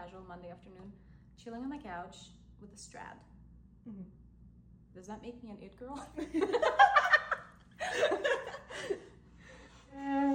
casual Monday afternoon, chilling on the couch with a Strad. Mhm. Does that make me an it girl?